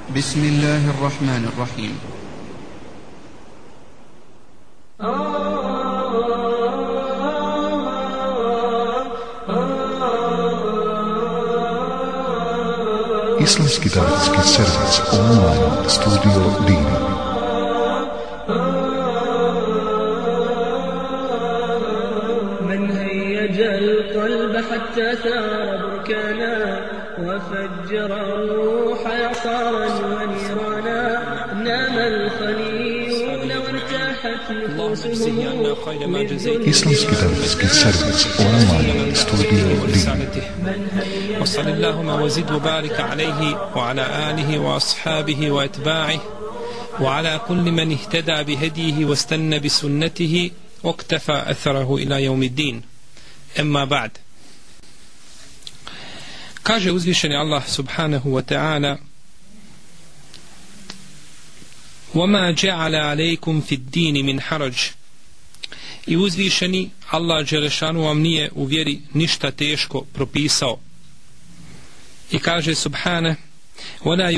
بسم الله الرحمن الرحيم. Islamski davetski servis online studio Dini. من هيج القلب حتى ثار بركانا وفجر الروح إعصارا ونيرانا نام الخليون وارتاحت نفوسهم. Islamski davetski servis online studio Dini. وصل اللهم وزد وبارك عليه وعلى آله وأصحابه وأتباعه وعلى كل من اهتدى بهديه واستنى بسنته واقتفى أثره إلى يوم الدين. أما بعد. Kaže uzvišeni Allah subhanahu wa ta'ala: وَمَا جَعَلَ عَلَيْكُمْ فِي الدِّينِ مِنْ حَرَجٍ. I uzvišeni Allah dželešanu vam nije u vjeri ništa teško propisao. I kaže subhane: وَلَا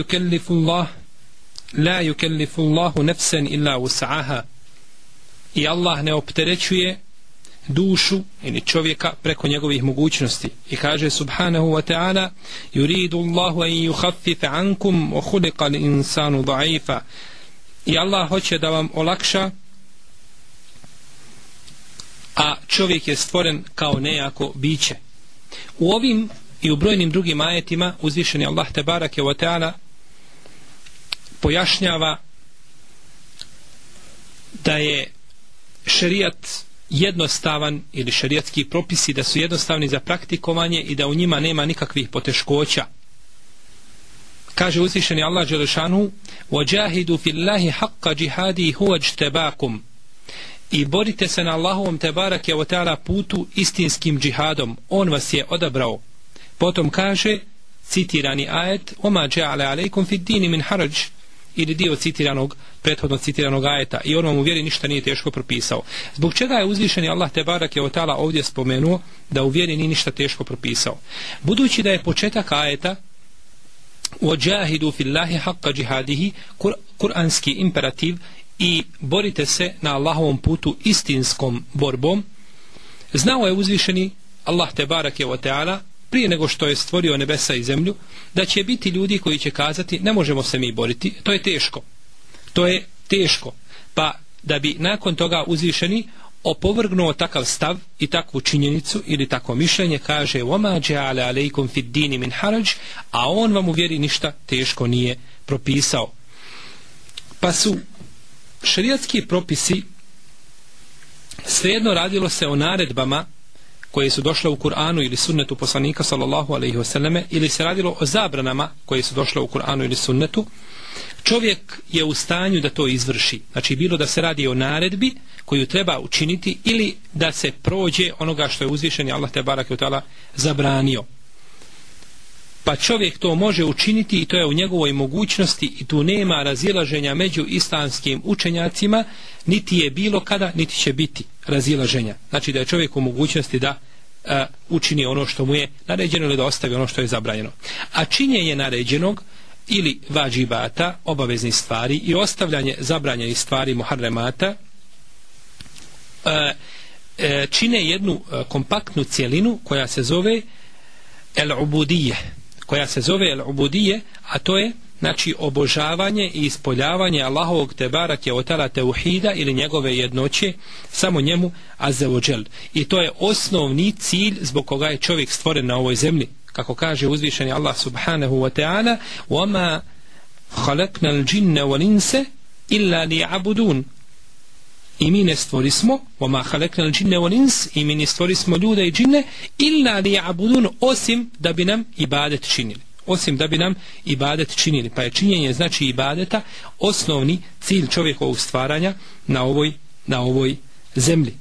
يُكَلِّفُ اللَّهُ نَفْسًا إِلَّا وُسْعَهَا. I Allah ne opterećuje dušu ili čovjeka preko njegovih mogućnosti. I kaže subhanahu wa ta'ala: يُرِيدُ اللَّهُ أَن يُخَفِّفَ عَنْكُمْ وَخُلِقَ الْإِنسَانُ ضَعِيفًا. I Allah hoće da vam olakša, a čovjek je stvoren kao nejako biće. U ovim i u brojnim drugim ajetima uzvišeni Allah tebarake wa ta'ala pojašnjava da je šerijat jednostavan ili šerijatski propisi da su jednostavni za praktikovanje i da u njima nema nikakvih poteškoća. Kaže uzvišeni Allah dželešanu: وَجَاهِدُوا فِي اللَّهِ حَقَّ جِهَادِهِ هُوَ اجْتَبَاكُمْ. I borite se na Allahovom tebarake wa ta'ala putu istinskim džihadom, on vas je odabrao. Potom kaže citirani ajet: وَمَا جَعَلَ عَلَيْكُمْ فِي الدِّينِ مِنْ حَرَجٍ, ili dio prethodno citiranog ajeta, i on vam u vjeri ništa nije teško propisao. Zbog čega je uzvišeni Allah tebarake wa ta'ala ovdje spomenuo da u vjeri nije ništa teško propisao? Budući da je početak ajeta وَجَاهِدُوا فِي اللَّهِ حَقَّ جِهَادِهِ kuranski imperativ i borite se na Allahovom putu istinskom borbom, znao je uzvišeni Allah tebarake wa ta'ala prije nego što je stvorio nebesa i zemlju da će biti ljudi koji će kazati: ne možemo se mi boriti, to je teško. Pa da bi nakon toga uzvišeni opovrgnuo takav stav i takvu činjenicu ili takvo mišljenje, kaže: وَمَا جَعَلَ عَلَيْكُمْ فِي الدِّينِ مِنْ حَرَجٍ, a on vam u vjeri ništa teško nije propisao. Pa su šerijatski propisi, svejedno radilo se o naredbama koje su došle u Kur'anu ili sunnetu poslanika sallallahu alejhi ve selleme, ili se radilo o zabranama koje su došle u Kur'anu ili sunnetu, čovjek je u stanju da to izvrši. Znači, bilo da se radi o naredbi koju treba učiniti ili da se prođe onoga što je uzvišeni Allah tebareke ve ta'ala zabranio. Pa čovjek to može učiniti i to je u njegovoj mogućnosti i tu nema razilaženja među islamskim učenjacima, niti je bilo kada, niti će biti razilaženja. Znači da je čovjek u mogućnosti da učini ono što mu je naređeno ili da ostavi ono što je zabranjeno. A činjenje naređenog ili vađibata, obaveznih stvari, i ostavljanje zabranjenih stvari, muharremata, čine jednu kompaktnu cjelinu koja se zove el-ubudije, a to je, znači, obožavanje i ispoljavanje Allahovog tebarake wa ta'ala tauhida ili njegove jednoće samo njemu azza wa džel. I to je osnovni cilj zbog koga je čovjek stvoren na ovoj zemlji. Kako kaže uzvišeni Allah subhanahu wa ta'ala: وَمَا خَلَقْنَا الْجِنَّ وَالْإِنسَ إِلَّا لِيَعْبُدُونَ. I mi ne stvorismo وَمَا خَلَقْنَا الْجِنَّ وَالْإِنسَ, i mi ne stvorismo ljude i džinne إِلَّا لِيَعْبُدُونَ, osim da bi nam ibadet činili. Pa je činjenje, znači, ibadeta osnovni cilj čovjekovog stvaranja na ovoj zemlji.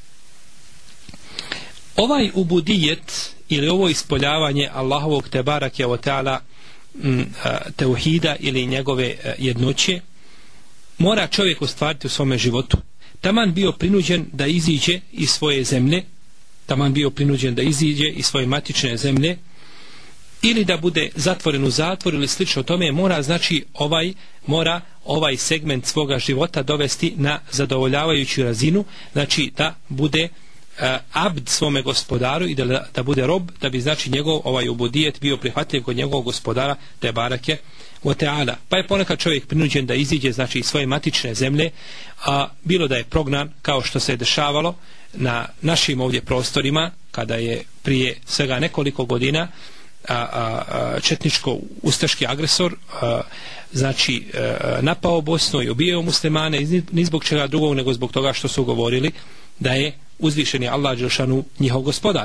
Ovaj ubudijet ili ovo ispoljavanje Allahovog tebarake wa ta'ala tauhida ili njegove jednoće mora čovjek ostvariti u svome životu. Taman bio prinuđen da iziđe iz svoje zemlje, taman bio prinuđen da iziđe iz svoje matične zemlje, ili da bude zatvoren u zatvor ili slično tome, mora znači ovaj segment svoga života dovesti na zadovoljavajuću razinu, znači da bude abd svome gospodaru i da bude rob, da bi znači njegov ubudijet bio prihvatljiv kod njegovog gospodara te barake wa ta'ala. Pa je ponekad čovjek prinuđen da iziđe znači iz svoje matične zemlje, a bilo da je prognan, kao što se je dešavalo na našim ovdje prostorima kada je prije svega nekoliko godina četničko-ustaški agresor znači napao Bosnu i ubijao muslimane, ni zbog čega drugog nego zbog toga što su govorili da je uzvišeni Allah dželešanu njihov gospodar.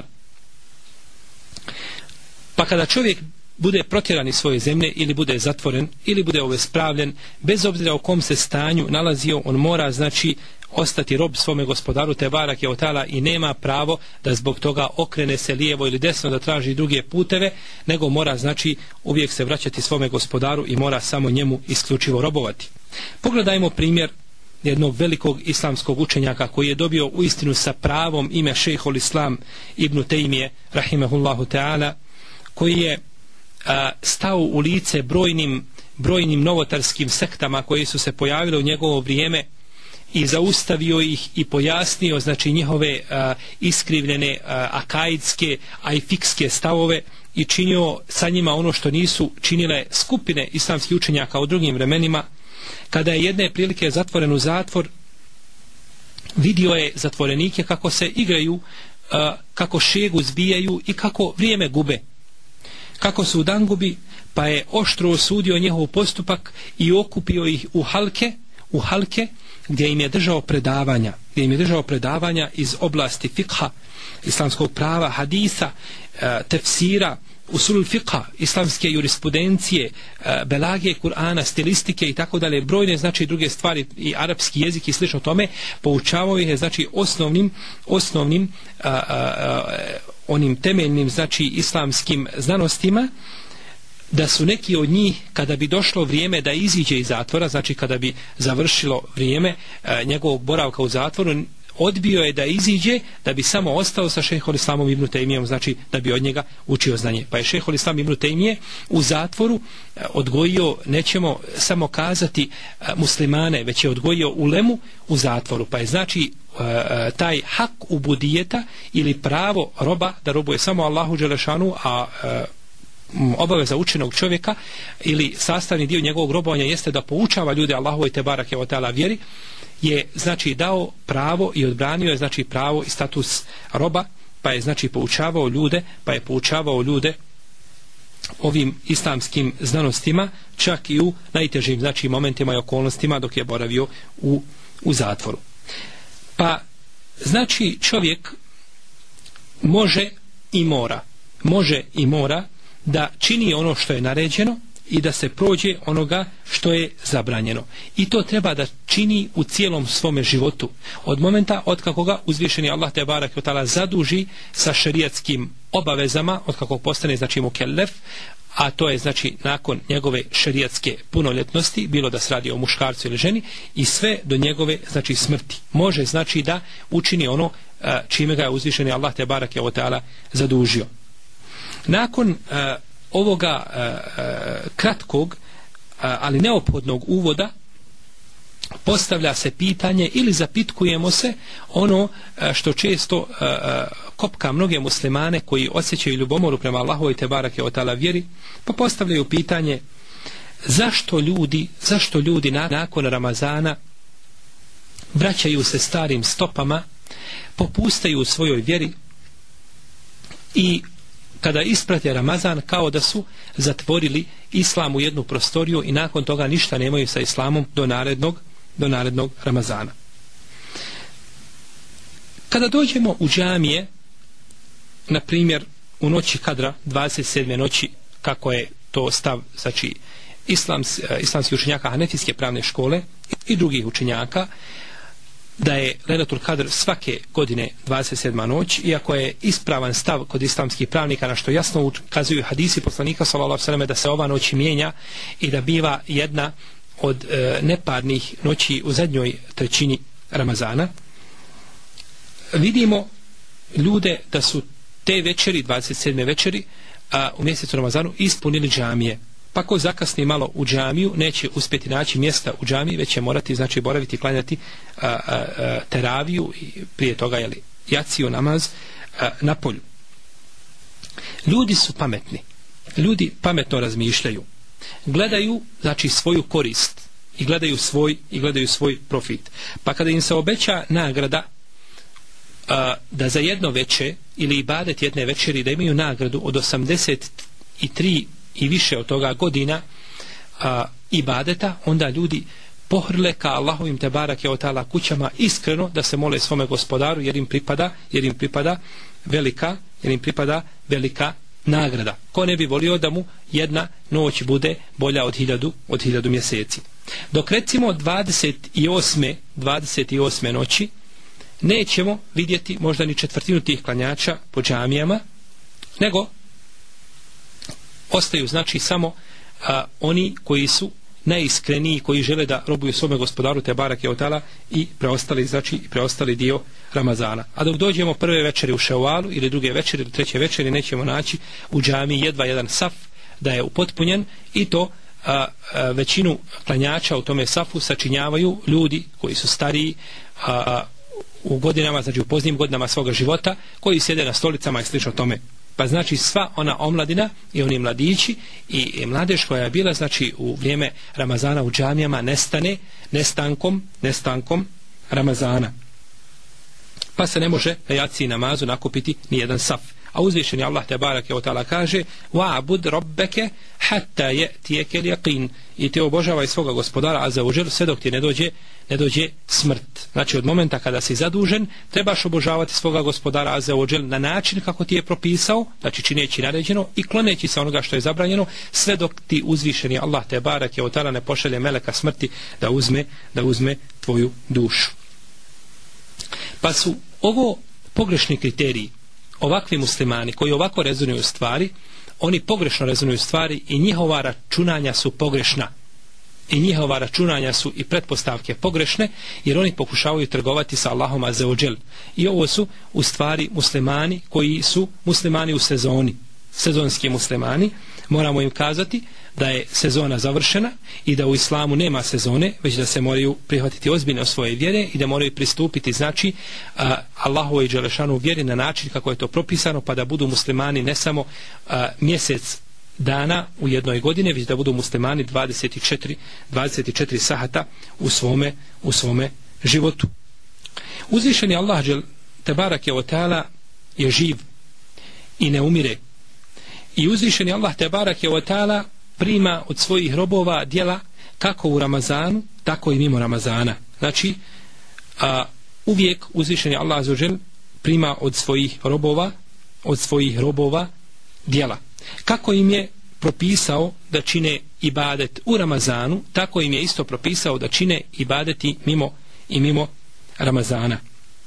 Pa kada čovjek bude protjeran iz svoje zemlje ili bude zatvoren ili bude obespravljen, bez obzira u kom se stanju nalazio, on mora znači ostati rob svome gospodaru te barake wa ta'ala i nema pravo da zbog toga okrene se lijevo ili desno da traži druge puteve, nego mora znači uvijek se vraćati svome gospodaru i mora samo njemu isključivo robovati. Pogledajmo primjer jednog velikog islamskog učenjaka koji je dobio uistinu sa pravom ime Šejhul Islam Ibn Tejmije rahimehullahu ta'ala, koji je stao u lice brojnim novotarskim sektama koje su se pojavile u njegovo vrijeme i zaustavio ih i pojasnio znači njihove iskrivljene akaidske a i fikske stavove i činio sa njima ono što nisu činile skupine islamskih učenjaka u drugim vremenima. Kada je jedne prilike zatvoren u zatvor, vidio je zatvorenike kako se igraju, kako šegu zbijaju i kako vrijeme gube, kako su u dangubi, pa je oštro osudio njihov postupak i okupio ih u halke gdje im je držao predavanja iz oblasti fikha, islamskog prava, hadisa, tefsira, usulul fiqha, islamske jurisprudencije, belagije Kur'ana, stilistike i tako dalje, brojne znači druge stvari i arapski jezik i slično tome. Poučavao ih je znači osnovnim onim temeljnim znači islamskim znanostima, da su neki od njih kada bi došlo vrijeme da iziđe iz zatvora, znači kada bi završilo vrijeme njegovog boravka u zatvoru, odbio je da iziđe, da bi samo ostao sa Šejhul Islamom Ibn Tejmijom, znači da bi od njega učio znanje. Pa je Šejhul Islam Ibn Tejmije u zatvoru odgojio, nećemo samo kazati muslimane, već je odgojio ulemu u zatvoru. Pa je znači taj hak ubudijeta ili pravo roba da robuje samo Allahu dželešanu, a obaveza učenog čovjeka ili sastavni dio njegovog robovanja jeste da poučava ljude Allahovoj te barake wa ta'ala vjeri, je znači dao pravo i odbranio je znači pravo i status roba, pa je znači poučavao ljude ovim islamskim znanostima čak i u najtežim znači momentima i okolnostima dok je boravio u zatvoru. Pa znači čovjek može i mora da čini ono što je naređeno i da se prođe onoga što je zabranjeno. I to treba da čini u cijelom svome životu. Od momenta od kako ga uzvišeni Allah te barek ve taala zaduži sa šerijatskim obavezama, od kako postane znači mukellef, a to je znači nakon njegove šerijatske punoljetnosti, bilo da se radi o muškarcu ili ženi, i sve do njegove znači smrti. Može znači da učini ono čime ga je uzvišeni Allah te barek ve taala zadužio. Nakon ovoga kratkog ali neophodnog uvoda postavlja se pitanje ili zapitkujemo se ono što često kopka mnoge muslimane koji osjećaju ljubomoru prema Allahovoj te barake o ta'ala vjeri, pa postavljaju pitanje zašto ljudi nakon Ramazana vraćaju se starim stopama, popustaju u svojoj vjeri i kada isprate Ramazan kao da su zatvorili islam u jednu prostoriju i nakon toga ništa nemaju sa islamom do narednog Ramazana. Kada dođemo u džamije, na primjer u noći Kadra, 27. noći, kako je to stav znači islamskih učenjaka Hanefijske pravne škole i drugih učenjaka, da je Lejletul Kadr svake godine 27. noć, iako je ispravan stav kod islamskih pravnika, na što jasno ukazuju hadisi poslanika sallallahu alejhi ve selleme da se ova noć mijenja i da biva jedna od neparnih noći u zadnjoj trećini Ramazana. Vidimo ljude da su te večeri, 27. večeri, u mjesecu Ramazanu ispunili džamije. Pa ko zakasni malo u džamiju, neće uspjeti naći mjesta u džamiji, već će morati znači boraviti, klanjati teraviju i prije toga jaciju namaz na polju. Ljudi su pametni. Ljudi pametno razmišljaju. Gledaju znači svoju korist i gledaju svoj profit. Pa kada im se obeća nagrada da za jedno veče ili ibadet jedne večeri da imaju nagradu od 83 i više od toga godina ibadeta, onda ljudi pohrle ka Allahovim te barake o ta'ala kućama iskreno da se mole svome gospodaru jer im pripada velika nagrada. Ko ne bi volio da mu jedna noć bude bolja od 1000 mjeseci. Dok recimo 28. noći nećemo vidjeti možda ni četvrtinu tih klanjača po džamijama, nego ostaju znači samo oni koji su najiskreniji, koji žele da robuju svome gospodaru te barake od ta'ala i preostali dio Ramazana. A dok dođemo prve večeri u Ševalu ili druge večeri ili treće večeri nećemo naći u džamiji jedva jedan saf da je upotpunjen i to većinu klanjača u tome safu sačinjavaju ljudi koji su stariji u godinama, znači u poznijim godinama svoga života, koji sjede na stolicama i slično tome. Pa znači sva ona omladina i oni mladići i mladež koja je bila znači u vrijeme Ramazana u džamijama nestane nestankom Ramazana. Pa se ne može na jaciji namazu nakupiti ni jedan saf. A uzvišeni Allah te barake o ta'ala kaže wa'bud rabbeke hatta ya'tiyaka al-yaqin, i te obožavaj svoga gospodara azza wa džel sve dok ti ne dođe smrt. Znači od momenta kada si zadužen trebaš obožavati svoga gospodara azza wa džel na način kako ti je propisao, znači čineći naređeno i kloneći se onoga što je zabranjeno, sve dok ti uzvišeni Allah te barake o ta'ala ne pošalje meleka smrti da uzme tvoju dušu. Pa su ovo pogrešni kriteriji. Ovakvi muslimani koji ovako rezonuju stvari, oni pogrešno rezonuju stvari i njihova računanja su pogrešna. I njihova računanja su i pretpostavke pogrešne, jer oni pokušavaju trgovati sa Allahom azza wa džel. I ovo su u stvari muslimani koji su muslimani u sezoni. Sezonski muslimani, moramo im kazati da je sezona završena i da u islamu nema sezone, već da se moraju prihvatiti ozbiljno svoje vjere i da moraju pristupiti znači Allahovoj i dželešanu vjeri na način kako je to propisano, pa da budu muslimani ne samo mjesec dana u jednoj godini, već da budu muslimani 24 sahata u svome životu. Uzvišeni Allah tebarake o ta'ala je živ i ne umire. I uzvišeni Allah tebarake o ta'ala prima od svojih robova djela kako u Ramazanu, tako i mimo Ramazana. Znači, uvijek uzvišeni Allah azza wa džel prima od svojih robova djela. Kako im je propisao da čine ibadet u Ramazanu, tako im je isto propisao da čine ibadeti mimo Ramazana.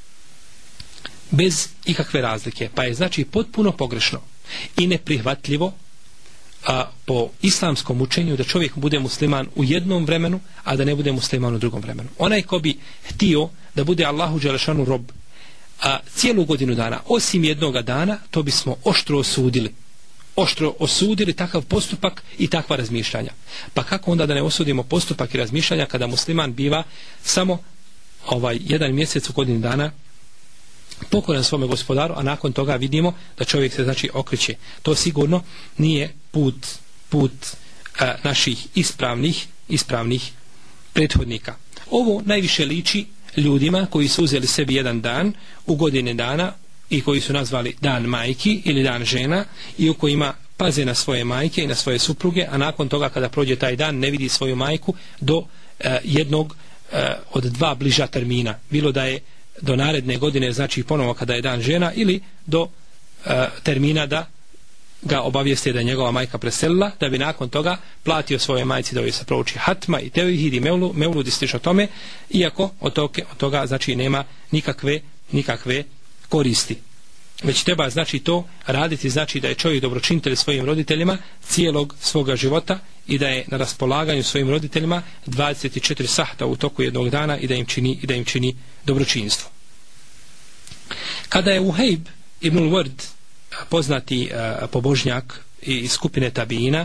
Bez ikakve razlike. Pa je znači potpuno pogrešno i neprihvatljivo po islamskom učenju da čovjek bude musliman u jednom vremenu, a da ne bude musliman u drugom vremenu. Onaj ko bi htio da bude Allahu dželešanu rob cijelu godinu dana, osim jednoga dana, to bismo oštro osudili takav postupak i takva razmišljanja. Pa kako onda da ne osudimo postupak i razmišljanja kada musliman biva samo jedan mjesec u godinu dana pokoran svome gospodaru, a nakon toga vidimo da čovjek se znači okreće. To sigurno nije put naših ispravnih prethodnika. Ovo najviše liči ljudima koji su uzeli sebi jedan dan u godine dana i koji su nazvali dan majki ili dan žena i u kojima paze na svoje majke i na svoje supruge, a nakon toga kada prođe taj dan ne vidi svoju majku do jednog od dva bliža termina. Bilo da je do naredne godine, znači ponovo kada je dan žena, ili do termina da ga obavijesti da je njegova majka preselila, da bi nakon toga platio svoje majci da joj se prouči hatma i tevhid i mevlud i slično tome, iako od toga znači nema nikakve koristi. Već treba znači to raditi, znači da je čovjek dobročinitelj svojim roditeljima cijelog svoga života i da je na raspolaganju svojim roditeljima 24 sahta u toku jednog dana i da im čini dobročinstvo. Kada je Uhejb ibn Ward, poznati pobožnjak iz skupine tabina,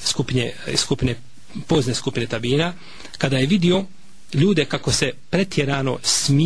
pozne skupine tabina, kada je vidio ljude kako se pretjerano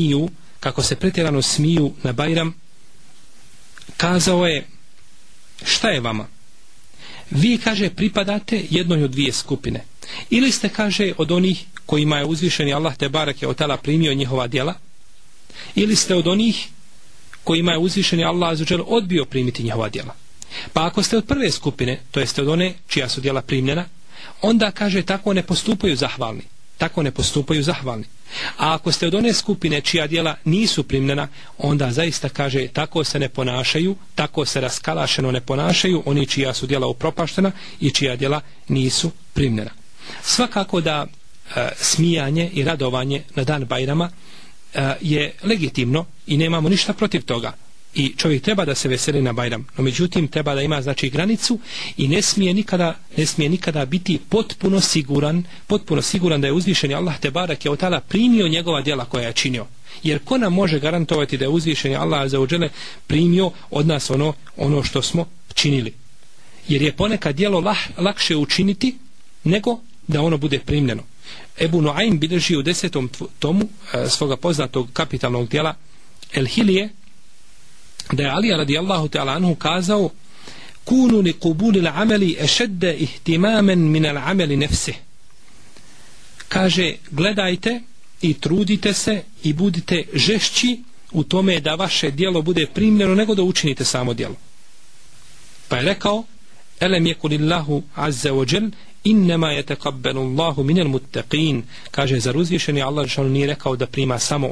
smiju na Bajram, kazao je: šta je vama? Vi, kaže, pripadate jednoj od dvije skupine. Ili ste, kaže, od onih kojima je uzvišeni Allah te bareke ve taala primio njihova djela, ili ste od onih kojima je uzvišeni Allah azza dželle odbio primiti njihova djela. Pa ako ste od prve skupine, to jeste od one čija su djela primljena, onda, kaže, tako ne postupaju zahvalni. A ako ste od one skupine čija djela nisu primljena, onda zaista, kaže, tako se ne ponašaju, tako se raskalašeno ne ponašaju oni čija su djela upropaštena i čija djela nisu primljena. Svakako da smijanje i radovanje na dan Bajrama je legitimno i nemamo ništa protiv toga. I čovjek treba da se veseli na Bajram, no međutim treba da ima, znači, granicu i ne smije nikada biti potpuno siguran da je uzvišeni Allah te bareke ve taala primio njegova djela koja je činio. Jer ko nam može garantovati da je uzvišeni Allah azza ve dželle primio od nas ono što smo činili? Jer je ponekad djelo lakše učiniti nego da ono bude primljeno. Ebu Nuaym bilježi u 10. tomu svoga poznatog kapitalnog djela El Hilije, da je Alija radijallahu ta'ala anhu kazao: kunu li qubuli l'ameli ešedde ihtimamen min l'ameli nefsih. Kaže, gledajte i trudite se i budite žešći u tome da vaše djelo bude primljeno nego da učinite samo djelo. Pa je rekao: elem jekulillahu azza wa džel innema yataqabbalu Allahu minal muttaqin. Kaže, zar uzvišeni Allah dželle nije rekao da prima samo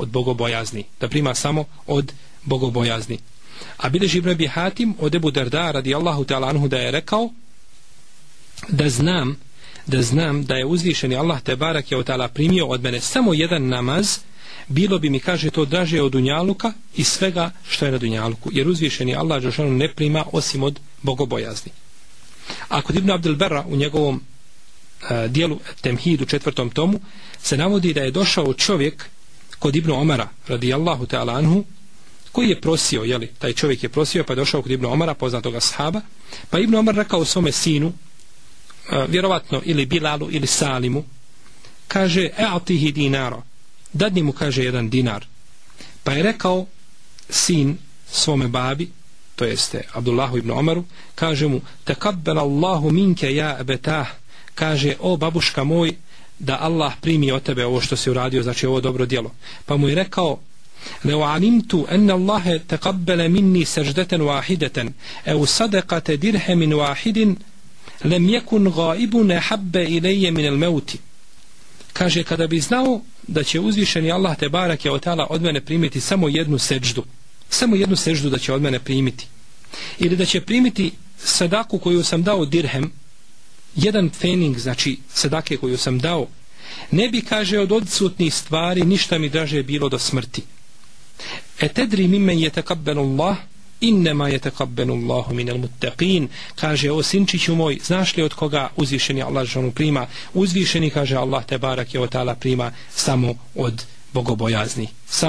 od bogobojazni? A bilježi Ibn Abi Hatim od Ebu Darda radijallahu ta'ala anhu da je rekao: da znam da je uzvišeni Allah te bareke ve taala primio od mene samo jedan namaz, bilo bi mi, kaže, to draže od dunjaluka i svega što je na dunjaluku, jer uzvišeni Allah dželle ne prima osim od bogobojazni. A kod Ibn Abdul Berra u njegovom dijelu Temhid u 4. tomu se navodi da je došao čovjek kod Ibn Omara radijallahu ta'ala anhu, koji je prosio, taj čovjek je prosio, pa je došao kod Ibn Omara, poznatog ashaba, pa Ibn Omar rekao svome sinu, vjerovatno ili Bilalu ili Salimu, kaže: e'atihi dinara, dadni mu, kaže, 1 dinar. Pa je rekao sin svome babi, to jeste Abdullahu ibn Omaru, kaže mu: tekabbel Allahu minke ja abetah, kaže: o babuška moj, da Allah primi od tebe ovo što si uradio, znači ovo dobro djelo. Pa mu je rekao: لو علمت أن الله تقبل مني سجدة واحدة أو صدقة درهم واحد لم يكن غائب أحب إلي من الموت. Kaže, kada bi znao da će uzvišeni Allah te bareke ve taala od mene primiti samo jednu seždu da će od mene primiti, ili da će primiti sadaku koju sam dao dirhem, jedan fening, znači sadake koju sam dao, ne bi, kaže, od odsutnih stvari ništa mi draže bilo do smrti. Etedri mimmen yataqabbalu Allah innema yataqabbalu Allahu minal muttaqin. Kaže, o sinčiću moj, znaš li od koga uzvišeni Allah dželle prima? Uzvišeni, kaže, Allah te bareke ve taala prima samo od bogobojazni.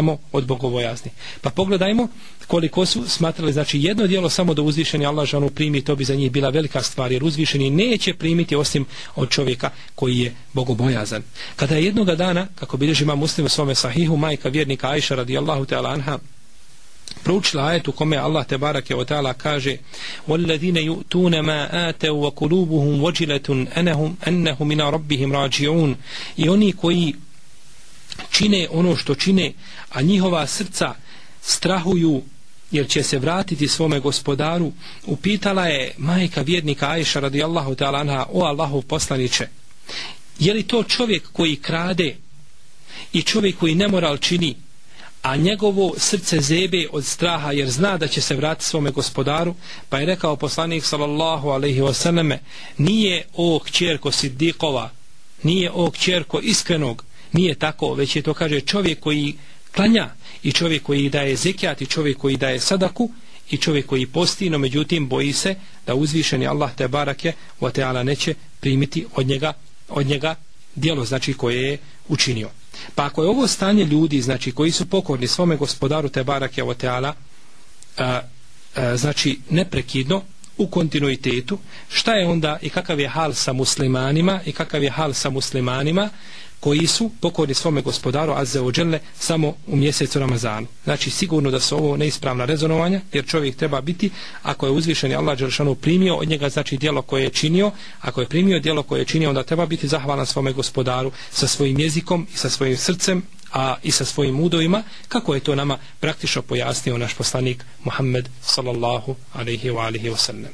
Pa pogledajmo koliko su smatrali, znači, jedno djelo samo da uzvišeni Allah dželle primi, to bi za njih bila velika stvar, jer uzvišeni neće primiti osim od čovjeka koji je bogobojazan. Kada je jednoga dana, kako bilježi Imam Muslim u svome sahihu, majka vjernika Ajša radijallahu ta'ala anha proučila ajet u kome Allah te bareke ve taala kaže: "Walladine yu'tuna ma atau wa qulubuhum wajilatun annahum ila rabbihim raji'un." I oni koji čine ono što čine, a njihova srca strahuju jer će se vratiti svome gospodaru, upitala je majka vjernika Ajša radijallahu ta'ala anha: o Allahov poslaniče, je li to čovjek koji krade i čovjek koji nemoral čini, a njegovo srce zebe od straha jer zna da će se vratiti svome gospodaru? Pa je rekao poslanik sallallahu alejhi ve selleme: nije o kćerko Siddiqova, nije o kćerko iskrenog, nije tako, već je to, kaže, čovjek koji klanja i čovjek koji daje zekijat i čovjek koji daje sadaku i čovjek koji posti, no međutim boji se da uzvišeni Allah te barake ve taala neće primiti od njega djelo, znači, koje je učinio. Pa ako je ovo stanje ljudi, znači, koji su pokorni svome gospodaru te barake ve taala, znači neprekidno, u kontinuitetu, šta je onda i kakav je hal sa muslimanima i kakav je hal sa muslimanima koji su pokorni svome gospodaru azza wa dželle samo u mjesecu Ramazanu. Znači sigurno da su ovo neispravna rezonovanja, jer čovjek treba biti, ako je uzvišeni Allah dželešanu primio od njega znači djelo koje je činio, ako je primio djelo koje je činio, onda treba biti zahvalan svome gospodaru sa svojim jezikom i sa svojim srcem, a i sa svojim udovima, kako je to nama praktično pojasnio naš poslanik Muhammed sallallahu alejhi wa alihi wa sallam.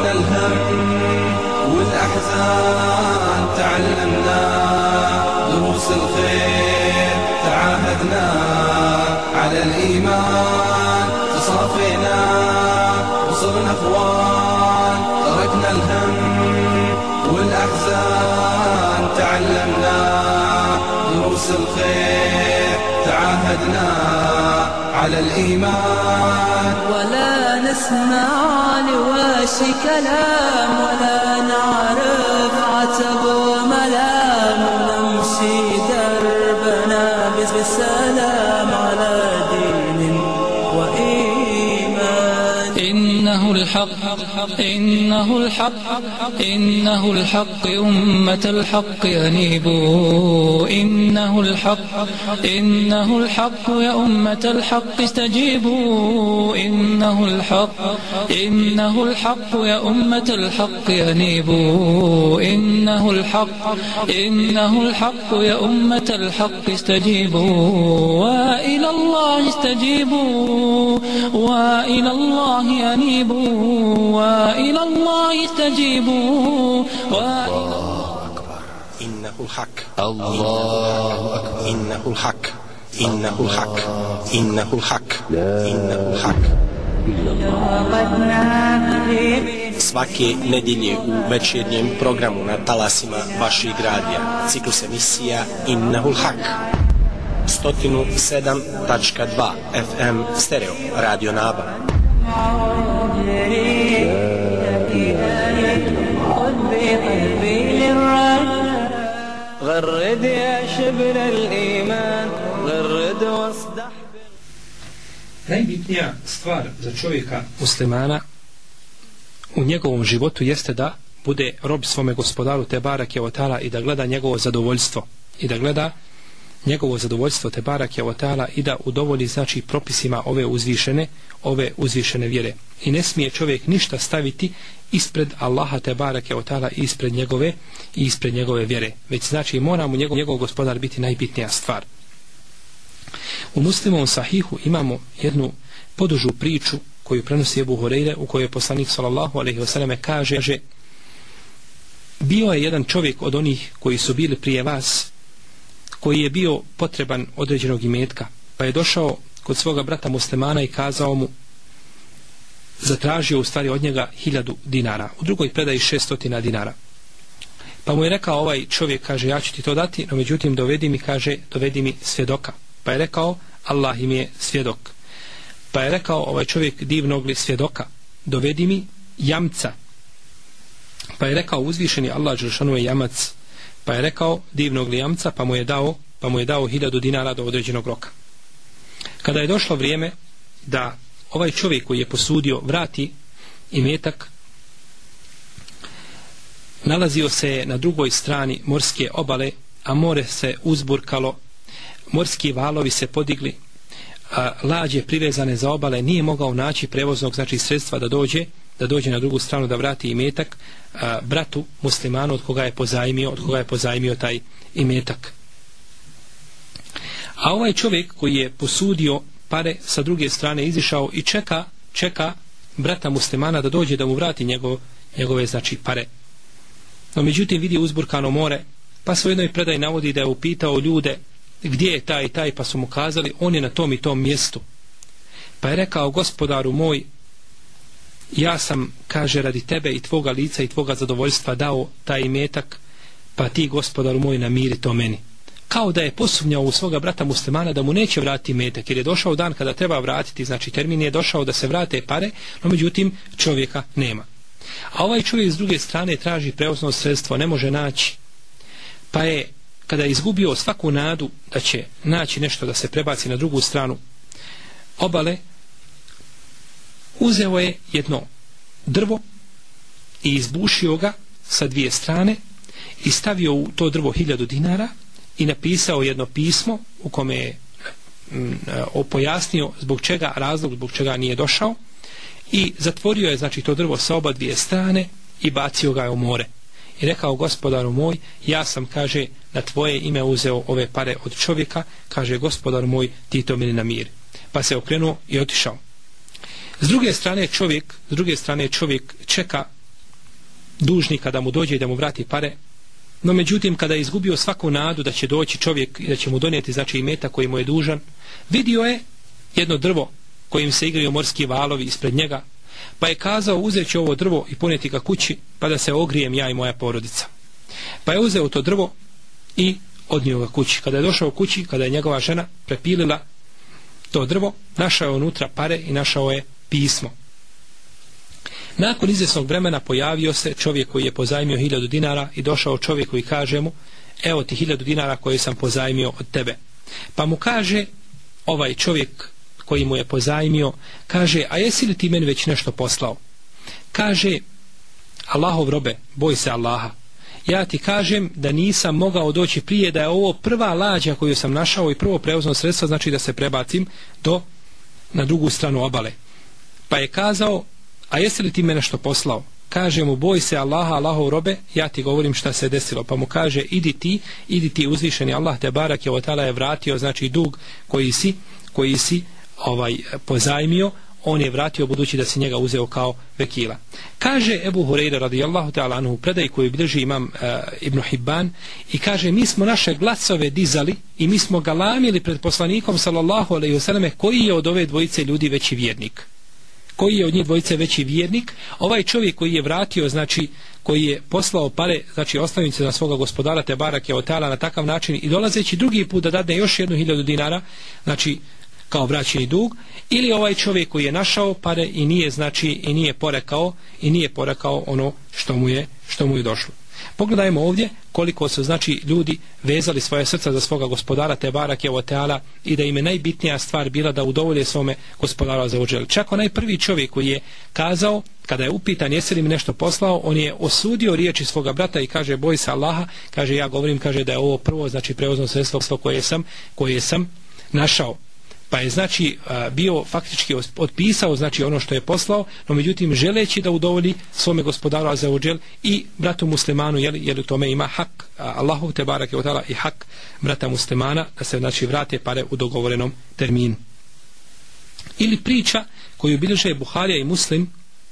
دروس الخير تعاهدنا على الإيمان تصافينا وصرنا اخوان تركنا الهم والأحزان تعلمنا دروس الخير تعاهدنا على الإيمان ولا نسمع لواشي كلام ولا نعرف عتب وملام نمشي دربنا بالسلام على دين وإيمان إنه الحق أمة الحق أنيبوا إنه الحق يا أمة الحق استجيبوا إنه الحق يا أمة الحق أنيبوا إنه الحق يا أمة الحق استجيبوا وإلى الله استجيبوا وإلى الله أنيبوا وإلى الله استجيبوا الله أكبر إنه الحق الله أكبر إنه الحق إنه الحق إنه الحق إنه الحق Svake nedjelje u večernjem programu na talasima vaših radija ciklus emisija Innahul Hak 107.2 FM stereo Radio Naba. غرد يا شبل الإيمان غرد واصدح. Najbitnija stvar za čovjeka muslimana u njegovom životu jeste da bude rob svome gospodaru te barake o ta'ala i da gleda njegovo zadovoljstvo te barake o ta'ala i da udovolji znači propisima ove uzvišene vjere. I ne smije čovjek ništa staviti ispred Allaha te barake o ta'ala i ispred njegove vjere, već znači mora mu njegov gospodar biti najbitnija stvar. U Muslimovom sahihu imamo jednu podužu priču koju prenosi Ebu Hureyre, u kojoj je poslanik sallallahu alejhi ve selleme kaže: bio je jedan čovjek od onih koji su bili prije vas, koji je bio potreban određenog imetka, pa je došao kod svoga brata muslimana i kazao mu, zatražio u stvari od njega 1000 dinara, u drugoj predaji 600 dinara. Pa mu je rekao ovaj čovjek, kaže, ja ću ti to dati, no međutim dovedi mi svjedoka. Pa je rekao, Allah im je svjedok. Pa je rekao ovaj čovjek, divnog li svjedoka, dovedi mi jamca. Pa je rekao, uzvišeni Allah dželešanu je jamac. Pa je rekao, divnog li jamca, pa mu je dao 1000 dinara do određenog roka. Kada je došlo vrijeme da ovaj čovjek koji je posudio vrati imetak, nalazio se na drugoj strani morske obale, a more se uzburkalo, morski valovi se podigli, lađe privezane za obale, nije mogao naći prevoznog znači sredstva da dođe na drugu stranu da vrati imetak bratu muslimanu od koga je pozajmio taj imetak. A ovaj čovjek koji je posudio pare sa druge strane izišao i čeka brata muslimana da dođe da mu vrati njegove znači pare. No međutim vidi uzburkano more, pa se u jednoj predaji navodi da je upitao ljude gdje je taj i taj, pa su mu kazali on je na tom i tom mjestu. Pa je rekao, gospodaru moj, ja sam, kaže, radi tebe i tvoga lica i tvoga zadovoljstva dao taj imetak, pa ti, gospodaru moj, namiri to meni. Kao da je posumnjao u svoga brata muslimana da mu neće vratiti imetak, jer je došao dan kada treba vratiti, znači termin je došao da se vrate pare, no međutim čovjeka nema. A ovaj čovjek s druge strane traži prevozno sredstvo, ne može naći. Pa je, kada je izgubio svaku nadu da će naći nešto da se prebaci na drugu stranu obale, uzeo je jedno drvo i izbušio ga sa dvije strane i stavio u to drvo 1000 dinara i napisao jedno pismo u kome je pojasnio zbog čega, razlog zbog čega nije došao, i zatvorio je znači to drvo sa oba dvije strane i bacio ga u more i rekao: gospodaru moj, ja sam, kaže, na tvoje ime uzeo ove pare od čovjeka, kaže, gospodaru moj, ti to meni namiri. Pa se okrenuo i otišao. S druge strane čovjek čeka dužnika da mu dođe i da mu vrati pare, no međutim kada je izgubio svaku nadu da će doći čovjek i da će mu donijeti znači imetak koji mu je dužan, vidio je jedno drvo kojim se igraju morski valovi ispred njega, pa je kazao: uzet ću ovo drvo i ponijeti ga kući, pa da se ogrijem ja i moja porodica. Pa je uzeo to drvo i odnio ga kući. Kada je došao kući, kada je njegova žena prepilila to drvo, našao je unutra pare i našao je pismo. Nakon izvjesnog vremena pojavio se čovjek koji je pozajmio 1000 dinara i došao čovjeku i kaže mu: evo ti 1000 dinara koje sam pozajmio od tebe. Pa mu kaže ovaj čovjek koji mu je pozajmio, kaže: a jesi li ti meni već nešto poslao? Kaže: Allahov robe, boj se Allaha, ja ti kažem da nisam mogao doći prije, da je ovo prva lađa koju sam našao i prvo prevozno sredstvo, znači da se prebacim na drugu stranu obale. Pa je kazao: a jesi li ti mene nešto poslao? Kaže mu: boj se Allaha, Allahov robe, ja ti govorim šta se desilo. Pa mu kaže: idi ti, uzvišeni Allah te barake ve taala je vratio znači dug koji si pozajmio, on je vratio budući da si njega uzeo kao vekila. Kaže Ebu Hurajra radijallahu ta'ala anhu, predaj koju bilježi imam Ibn Hibban, i kaže: mi smo naše glasove dizali i mi smo galamili pred poslanikom sallallahu alejhi ve selleme koji je od ove dvojice ljudi veći vjernik. Koji je od njih dvojice veći vjernik? Ovaj čovjek koji je vratio, znači koji je poslao pare, znači ostavnice na svoga gospodara te barake ve taala na takav način i dolazeći drugi put da dadne još 1000 dinara, znači kao vraćeni dug, ili ovaj čovjek koji je našao pare i nije porekao ono što mu je došlo. Pogledajmo ovdje koliko su znači ljudi vezali svoje srca za svoga gospodara te barake ve taala i da im je najbitnija stvar bila da udovolje svome gospodaru azza wa dželle. Čak onaj prvi čovjek koji je kazao, kada je upitan jesi li mi nešto poslao, on je osudio riječi svoga brata i kaže: boj se Allaha, kaže, ja govorim, kaže, da je ovo prvo znači prevozno sredstvo koje sam našao. Pa je znači bio faktički otpisao znači ono što je poslao, no međutim želeći da udovolji svome gospodaru azza wa dželle i bratu muslimanu, jer u tome ima hak Allahu te barake ve taala i hak brata muslimana da se znači vrate pare u dogovorenom terminu. Ili priča koju bilježe Buharija i Muslim,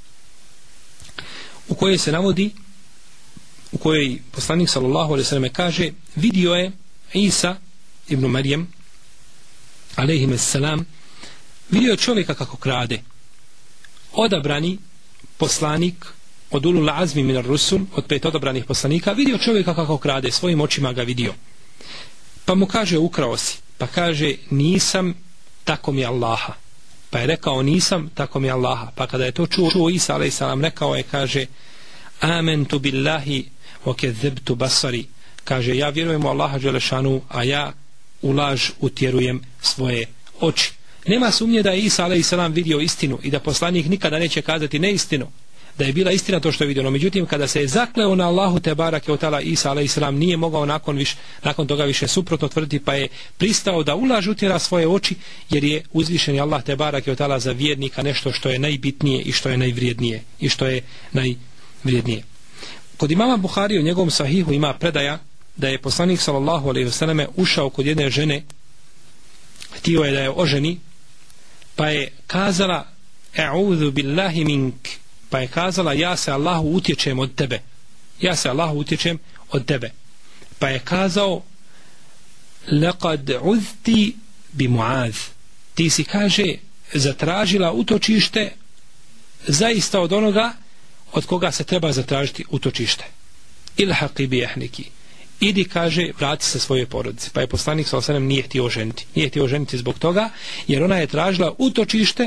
u kojoj se navodi, u kojoj poslanik sallallahu alejhi ve selleme kaže: vidio je Isa ibn Marijem alejhi selam, vidio je čovjeka kako krade. Odabrani poslanik od ulul azmi minar rusul, od 5 odabranih poslanika, vidio čovjeka kako krade, svojim očima ga vidio. Pa mu kaže: ukrao si. Pa kaže: nisam, tako mi Allaha. Pa je rekao: nisam, tako mi Allaha. Pa kada je to čuo Isa alejhi selam, rekao je, kaže: amantu billahi wa kadzabtu basari. Kaže: ja vjerujem u Allaha dželešanu, a ja u laž utjerujem svoje oči. Nema sumnje da je Isa alejhi selam vidio istinu i da poslanik nikada neće kazati neistinu, da je bila istina to što je vidio. No međutim, kada se je zakleo na Allahu te barake ve taala, Isa alejhi selam nije mogao nakon toga više suprotno tvrditi, pa je pristao da u laž utjera svoje oči, jer je uzvišeni Allah te barake ve taala za vjernika nešto što je najbitnije i što je najvrijednije. Kod imama Buharije u njegovom sahihu ima predaja da je poslanik sallallahu alejhi ve selleme ušao kod jedne žene, htio je da je oženi, pa je kazala: a'udhu billahi mink. Pa je kazala: ja se Allahu utječem od tebe. Ja se Allahu utječem od tebe. Pa je kazao: laqad uzti bi Muaz. Ti si, kaže, zatražila utočište zaista od onoga od koga se treba zatražiti utočište. Ilhaqi bi ahliki. idi, kaže, vrati se svojoj porodici. Pa je poslanik sallallahu alejhi ve sellem nije htio ženiti zbog toga, jer ona je tražila utočište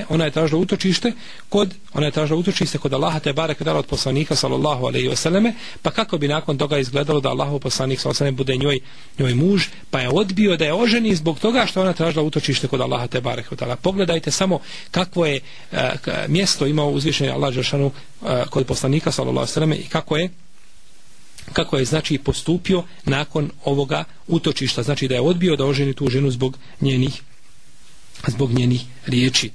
kod Allaha te bareke ve od poslanika sallallahu alejhi ve selleme, pa kako bi nakon toga izgledalo da Allahov poslanik sallallahu alejhi ve sellem bude njoj muž, pa je odbio da je oženi zbog toga što ona tražila utočište kod Allaha te bareke ve. Pogledajte samo kakvo je mjesto imao uzvišeni Allah dželešanu kod poslanika sallallahu alejhi ve selleme i kako je znači postupio nakon ovoga utočišta, znači da je odbio da oženi tu ženu zbog njenih riječi.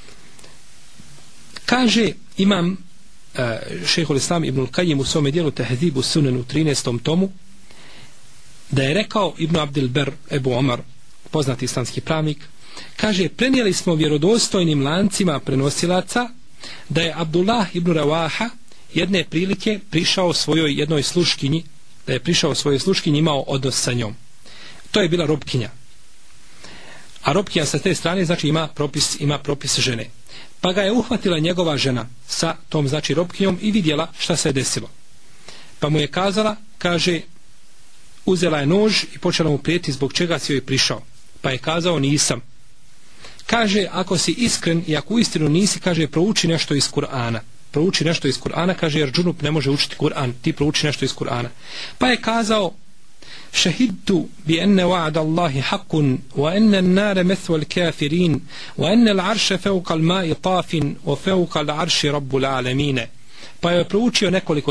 Kaže imam Šejhul Islam Ibnul Kajim u svome dijelu Tehzibu Sunan u 13. tomu da je rekao Ibn Abdil Ber Ebu Omar, poznati islamski pravnik, kaže, prenijeli smo vjerodostojnim lancima prenosilaca da je Abdullah ibn Rawaha jedne prilike prišao svojoj jednoj sluškinji, imao odnos sa njom. To je bila robkinja. A robkinja sa te strane znači ima propis žene. Pa ga je uhvatila njegova žena sa tom znači robkinjom i vidjela šta se je desilo. Pa mu je kazala, kaže, uzela je nož i počela mu prijeti zbog čega si joj prišao. Pa je kazao, nisam. Kaže, ako si iskren i ako uistinu nisi, kaže, prouči nešto iz Kur'ana, kaže, jer džunup ne može učiti Kur'an, ti prouči nešto iz Kur'ana. Pa je kazao, šahidtu bi enne wa'ada Allahi haqqun wa enne nare methu al-kafirin wa enne l'arše feuka al-ma'i tafin wa feuka al-arši rabbul alamine. Pa je proučio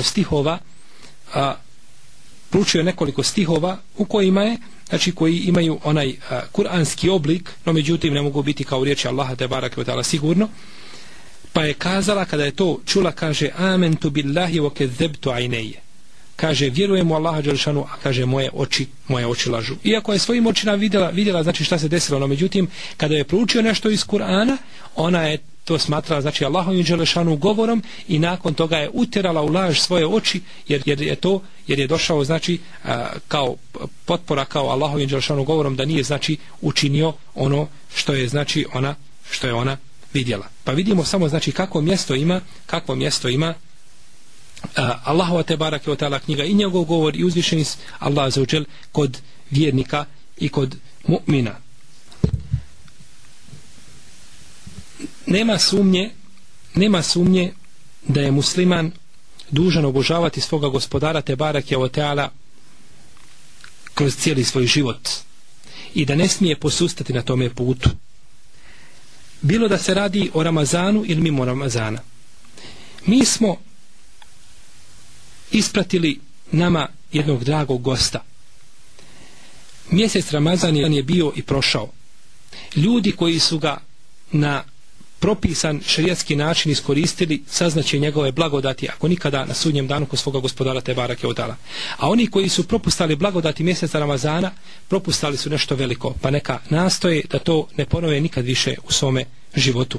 nekoliko stihova u kojima je, znači koji imaju onaj kuranski oblik, no međutim ne mogu biti kao riječi Allaha te bareke ve taala sigurno. Pa je kazala, kada je to čula, kaže, amentu billahi wa kezzebtu ajneje. Kaže, vjerujem u Allaha dželešanu, a kaže, moje oči lažu. Iako je svojim očima vidjela znači šta se desilo, no međutim kada je proučio nešto iz Kur'ana, ona je to smatrala znači Allahovim dželešanu govorom i nakon toga je utjerala u laž svoje oči, jer je došao znači kao potpora kao Allahovim dželešanu govorom da nije znači učinio ono što je znači ona vidjela. Pa vidimo samo znači kakvo mjesto ima Allahova te bareke ve taala knjiga i njegov govor i uzvišeni Allah azza wa džel kod vjernika i kod mu'mina. Nema sumnje da je musliman dužan obožavati svoga gospodara te bareke ve taala kroz cijeli svoj život i da ne smije posustati na tome putu. Bilo da se radi o Ramazanu ili mimo Ramazana. Mi smo ispratili nama jednog dragog gosta. Mjesec Ramazan je bio i prošao. Ljudi koji su ga na propisan šerijatski način iskoristili, saznaće njegove blagodati, ako nikada na sudnjem danu kod svoga gospodara te bareke ve taala. A oni koji su propustali blagodati mjeseca Ramazana, propustali su nešto veliko, pa neka nastoje da to ne ponove nikad više u svome životu.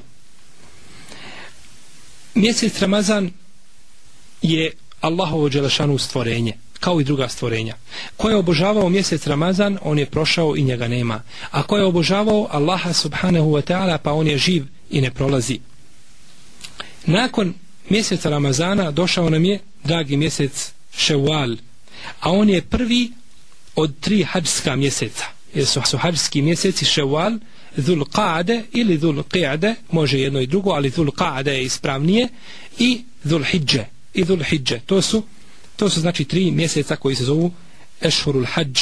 Mjesec Ramazan je Allahovo dželešanu stvorenje, kao i druga stvorenja. Ko je obožavao mjesec Ramazan, on je prošao i njega nema. A ko je obožavao Allaha subhanahu wa ta'ala, pa on je živ i ne prolazi. Nakon mjeseca Ramazana došao nam je dragi mjesec Ševal, a on je prvi od 3 hadžska mjeseca. Jer su hadžski mjeseci Ševal, Dhul Qa'de ili Dhul Qi'de, može jedno i drugo, ali Dhul Qa'de je ispravnije, i Dhul Hidže. To su znači 3 mjeseca koji se zovu Ešhurul Hadž.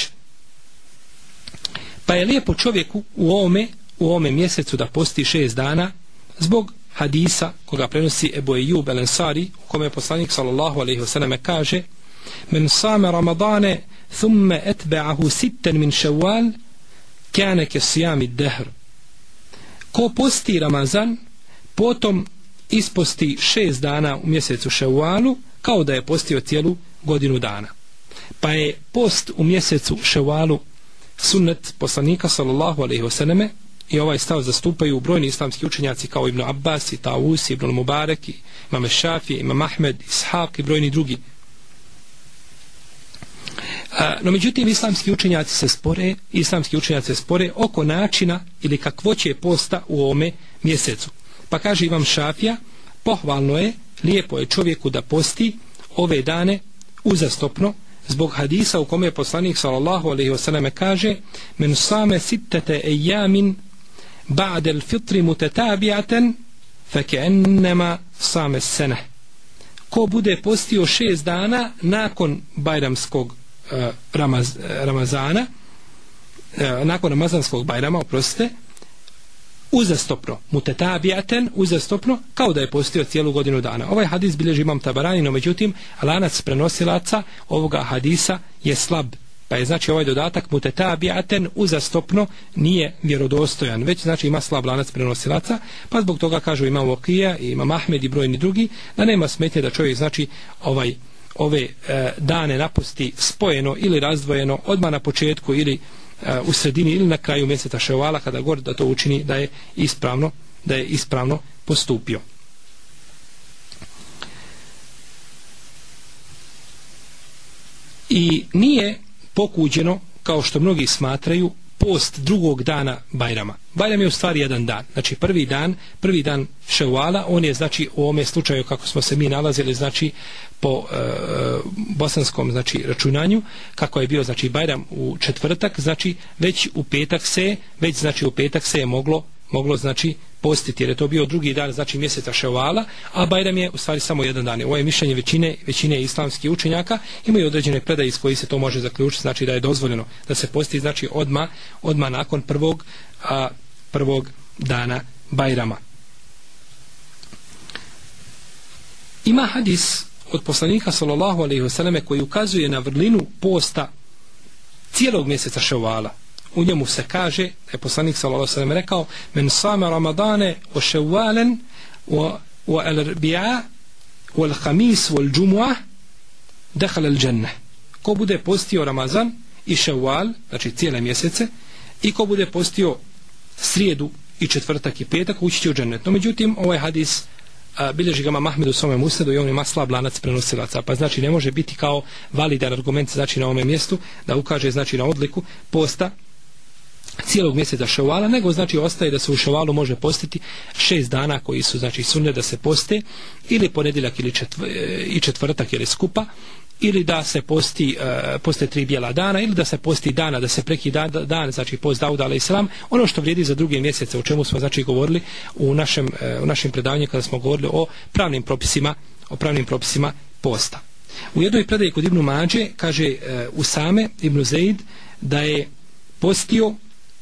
Pa je lijepo čovjeku u ovome mjesecu da posti 6 dana zbog hadisa koga prenosi Ebu Ejub el Ensari, u kome poslanik sallallahu alejhi ve selleme kaže: men sama Ramadane thumme etba'ahu sitten min Ševal kane ke sijami dehr. Ko posti Ramazan, potom isposti 6 dana u mjesecu Ševalu, kao da je postio cijelu godinu dana. Pa je post u mjesecu Ševalu sunnet poslanika sallallahu alejhi ve selleme, i ovaj stav zastupaju brojni islamski učenjaci kao Ibn Abbas i Tawus, Ibn Mubarak, Imam Šafi, Imam Ahmed, Ishaq i brojni drugi. No međutim islamski učenjaci se spore oko načina ili kakvoće posta u ovome mjesecu. Pa kaže Imam Šafija, pohvalno je, lijepo je čovjeku da posti ove dane uzastopno, zbog hadisa u kome je poslanik sallallahu alejhi ve selleme kaže: "Men sama sittata ayamin ba'da al-fitr mutatabi'atan fa ka'annama sama as-sana." Ko bude postio 6 dana nakon bajramskog Ramazana, nakon Ramazanskog bajrama, oprostite, uzastopno, mutetabijaten, uzastopno, kao da je postio cijelu godinu dana. Ovaj hadis bilježi Imam Tabarani, no međutim, lanac prenosilaca ovoga hadisa je slab. Pa je znači ovaj dodatak mutetabijaten, uzastopno, nije vjerodostojan, već znači ima slab lanac prenosilaca, pa zbog toga kažu Imam Vakija i Imam Ahmed i brojni drugi, da nema smetnje da čovjek znači ove dane napusti spojeno ili razdvojeno odmah na početku ili u sredini ili na kraju mjeseca Ševala, kada god da to učini da je ispravno postupio. I nije pokuđeno, kao što mnogi smatraju, post drugog dana Bajrama. Bajram je u stvari jedan dan. Znači prvi dan Ševala, on je znači u ovome slučaju kako smo se mi nalazili znači po bosanskom znači računanju, kako je bio znači Bajram u četvrtak, znači već u petak se je moglo znači postiti, jer je to bio drugi dan znači mjeseca Ševala, a Bajram je u stvari samo jedan dan. Ovo je mišljenje većine islamskih učenjaka, imaju određene predaje iz koji se to može zaključiti, znači da je dozvoljeno da se posti znači odmah nakon prvog dana Bajrama. Ima hadis od poslanika sallallahu alejhi ve selleme koji ukazuje na vrlinu posta cijelog mjeseca Ševala. U njemu se kaže da je poslanik sallallahu alejhi ve sellem rekao: "Men sama Ramadane wa Ševalan wa al-Arbi'a wa al-Khamis wa al-Jumu'ah dakhala al-Jannah." Ko bude postio Ramazan i Ševal, znači cijele mjesece, i ko bude postio srijedu i četvrtak i petak, ući će u džennet. No međutim, ovaj hadis bilježi ga Imam Ahmed u svome musnedu i on ima slab lanac prenosilaca, pa znači ne može biti kao validan argument znači na ovome mjestu da ukaže znači na odliku posta cijelog mjeseca Ševala, nego znači ostaje da se u Ševalu može postiti 6 dana koji su znači sunnet da se poste, ili ponedjeljak ili četvrtak ili skupa, ili da se poste 3 bijela dana, ili da se posti dana, da se prekida dan, znači post Dauda alejselam, ono što vrijedi za druge mjesece, o čemu smo znači govorili u našem predavanju kada smo govorili o pravnim propisima posta. U jednoj predaji kod Ibn Mađe kaže Usame ibn Zeid da je postio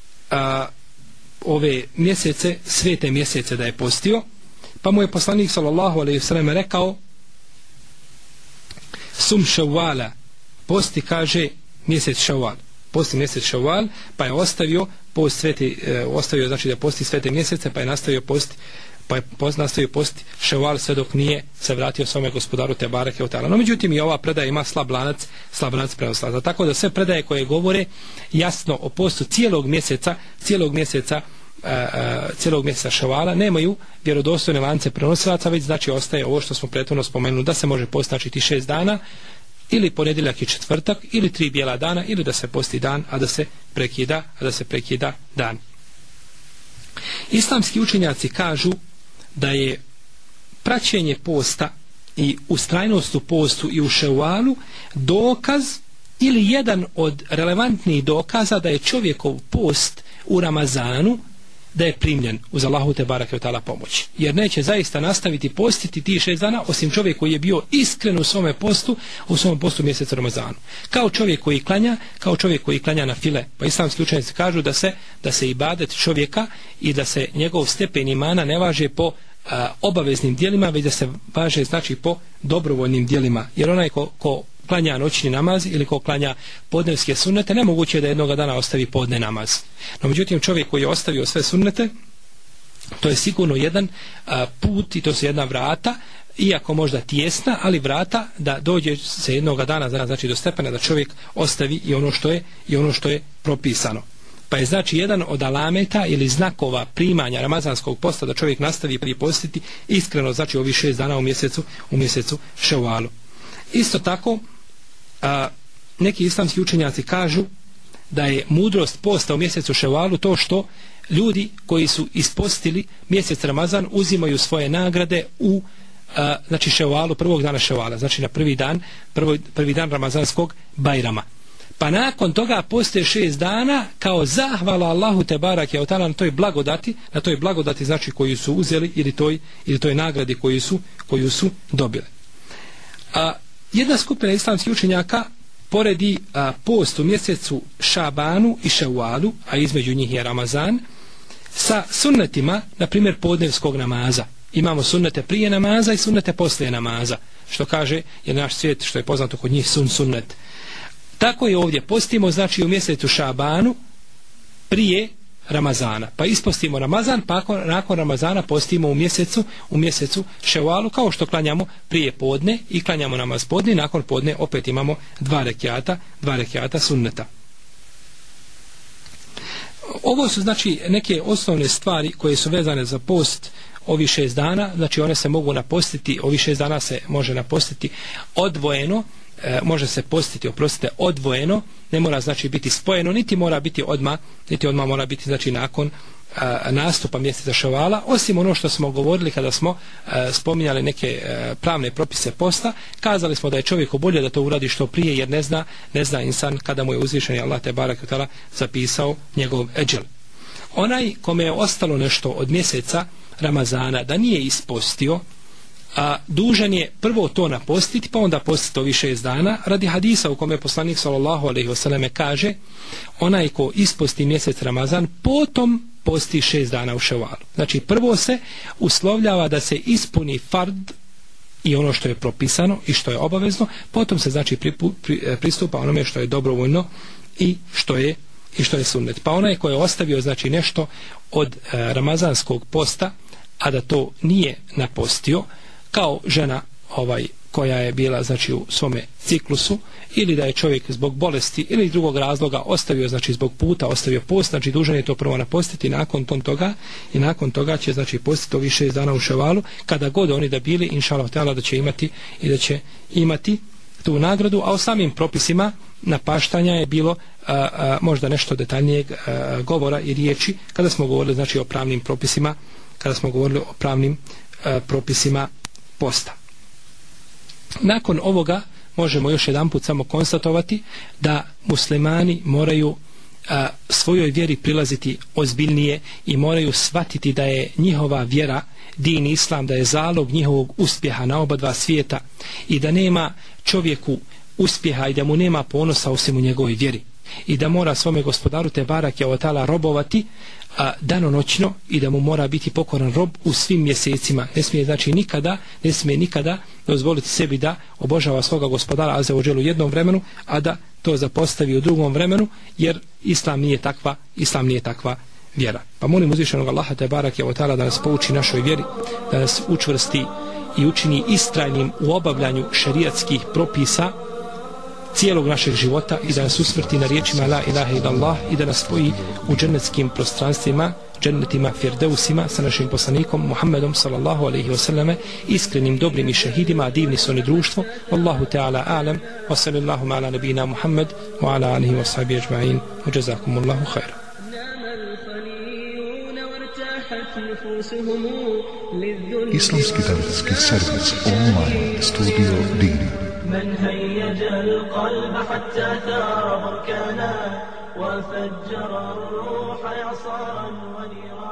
ove mjesece, svete mjesece da je postio, pa mu je poslanik sallallahu alejhi ve sellem rekao: "Sum Ševala, posti", kaže, mjesec Ševal, posti mjesec Ševal, pa je ostavio znači da posti svete mjesece, pa je nastavio posti Ševal sve dok nije se vratio svome gospodaru te bareke otala. No međutim i ova predaja ima slab lanac prenoslaca. Tako da sve predaje koje govore jasno o postu cijelog mjeseca Ševala nemaju vjerodostojne lance prenosilaca, već znači ostaje ovo što smo prethodno spomenuli, da se može postiti 6 dana, ili ponedjeljak i četvrtak, ili 3 bijela dana, ili da se posti dan, a da se prekida dan. Islamski učenjaci kažu da je praćenje posta i ustrajnost u postu i u Ševalu dokaz ili jedan od relevantnih dokaza da je čovjekov post u Ramazanu da je primljen uz Allahu te bareke ve taala pomoć. Jer neće zaista nastaviti postiti ti 6 dana osim čovjek koji je bio iskren u svom postu mjeseca Ramazanu. Kao čovjek koji klanja na file. Pa islamski učenjaci kažu da se ibadet čovjeka i da se njegov stepen imana ne važe po obaveznim djelima, već da se važe znači po dobrovoljnim djelima. Jer onaj ko klanja noćni namaz ili ko klanja podnevske sunnete, nemoguće je da jednoga dana ostavi podne namaz. No međutim, čovjek koji je ostavio sve sunnete, to je sigurno jedan put i to su jedna vrata, iako možda tijesna, ali vrata da dođe se jednoga dana znači do stepena da čovjek ostavi i ono što je propisano. Pa je znači jedan od alameta ili znakova primanja ramazanskog posta da čovjek nastavi postiti iskreno znači ovih 6 dana u mjesecu Ševalu. Isto tako neki islamski učenjaci kažu da je mudrost posta u mjesecu Ševalu to što ljudi koji su ispostili mjesec Ramazan uzimaju svoje nagrade u znači ševalu, prvog dana ševala, znači na prvi dan ramazanskog Bajrama. Pa nakon toga postoje 6 dana kao zahvala Allahu te barake o ta'ala na toj blagodati znači koju su uzeli ili toj nagradi koju su dobili. Jedna skupina islamskih učenjaka poredi post u mjesecu Šabanu i Ševalu, a između njih je Ramazan, sa sunnetima, na primjer podnevskog namaza. Imamo sunnete prije namaza i sunnete poslije namaza, što kaže je naš svijet, što je poznato kod njih sunnet. Tako je ovdje, postimo znači u mjesecu Šabanu prije Ramazana, pa ispostimo Ramazan, pa nakon Ramazana postimo u mjesecu Ševalu, kao što klanjamo prije podne i klanjamo namaz podne i nakon podne opet imamo dva rekiata sunneta. Ovo su znači neke osnovne stvari koje su vezane za post ovih 6 dana, znači one se mogu napostiti, ovih 6 dana se može napostiti odvojeno, može se postiti, odvojeno, ne mora znači biti spojeno, niti mora biti odmah mora biti znači nakon nastupa mjeseca Ševala, osim ono što smo govorili kada smo spominjali neke pravne propise posta. Kazali smo da je čovjeku bolje da to uradi što prije, jer ne zna insan kada mu je uzvišeni Allah te barek ve taala zapisao njegov eđel. Onaj kome je ostalo nešto od mjeseca Ramazana da nije ispostio, dužan je prvo to napostiti, pa onda postiti ovih 6 dana, radi hadisa u kome poslanik sallallahu alejhi ve selleme kaže: onaj ko isposti mjesec Ramazan, potom posti 6 dana u Ševalu. Znači prvo se uslovljava da se ispuni fard i ono što je propisano i što je obavezno, potom se znači pristupa onome što je dobrovoljno i što je sunnet. Pa onaj ko je ostavio znači nešto od ramazanskog posta, a da to nije napostio, kao žena koja je bila znači u svome ciklusu, ili da je čovjek zbog bolesti ili drugog razloga ostavio znači zbog puta ostavio post, znači dužan je to prvo napostiti i nakon toga će znači postiti ovih 6 dana u Ševalu, kada god oni da bili, inšallah ta'ala, da će imati tu nagradu. A o samim propisima napaštanja je bilo možda nešto detaljnijeg govora i riječi kada smo govorili znači o pravnim propisima posta. Nakon ovoga možemo još jedanput samo konstatovati da muslimani moraju svojoj vjeri prilaziti ozbiljnije i moraju shvatiti da je njihova vjera, din islam, da je zalog njihovog uspjeha na oba dva svijeta i da nema čovjeku uspjeha i da mu nema ponosa osim u njegovoj vjeri i da mora svome gospodaru te barake o ta'ala robovati danonoćno i da mu mora biti pokoran rob u svim mjesecima. Ne smije nikada dozvoliti sebi da obožava svoga gospodara azza wa dželle u jednom vremenu, a da to zapostavi u drugom vremenu, jer islam nije takva vjera. Pa molim uzvišenog Allaha te barake o ta'ala da nas pouči našoj vjeri, da nas učvrsti i učini istrajnim u obavljanju šerijatskih propisa cijelog našeg života i da nas usmrti na riječima la ilaha illallah i da nas spoji u džennetskim prostranstvima, džennetima firdeusima sa našim poslanikom Muhammedom sallallahu alejhi ve selleme, iskrenim, dobrim i šehidima, a divni su oni društvo. Wallahu ta'ala a'lam wa sallallahu ala nabina Muhammad wa ala alihi wa sahbihi ajma'in wa jazakumullahu khairan. Islamski davetski servis online studio Dini. من هيج القلب حتى ثار بركانا وفجر الروح إعصارا ونيرا